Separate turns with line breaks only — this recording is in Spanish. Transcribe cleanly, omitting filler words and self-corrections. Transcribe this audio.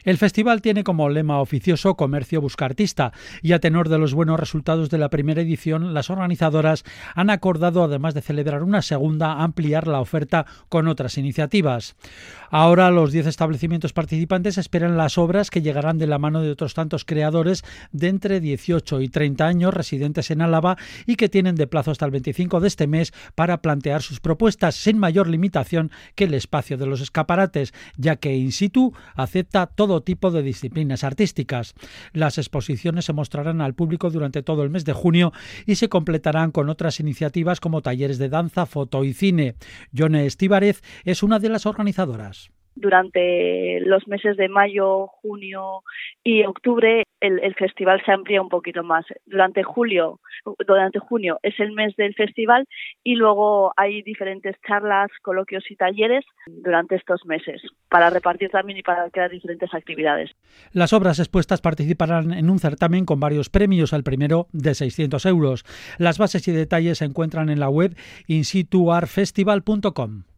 El festival tiene como lema oficioso Comercio busca artista y a tenor de los buenos resultados de la primera edición, las organizadoras han acordado, además de celebrar una segunda, ampliar la oferta con otras iniciativas. Ahora los 10 establecimientos participantes esperan las obras que llegarán de la mano de otros tantos creadores de entre 18 y 30 años residentes en Álava y que tienen de plazo hasta el 25 de este mes para plantear sus propuestas sin mayor limitación que el espacio de los escaparates, ya que in situ acepta todo tipo de disciplinas artísticas. Las exposiciones se mostrarán al público durante todo el mes de junio y se completarán con otras iniciativas como talleres de danza, foto y cine. Yone Estívarez es una de las organizadoras.
Durante los meses de mayo, junio y octubre el festival se amplía un poquito más. Durante junio es el mes del festival y luego hay diferentes charlas, coloquios y talleres durante estos meses para repartir también y para crear diferentes actividades.
Las obras expuestas participarán en un certamen con varios premios, el primero de 600 euros. Las bases y detalles se encuentran en la web insituartfestival.com.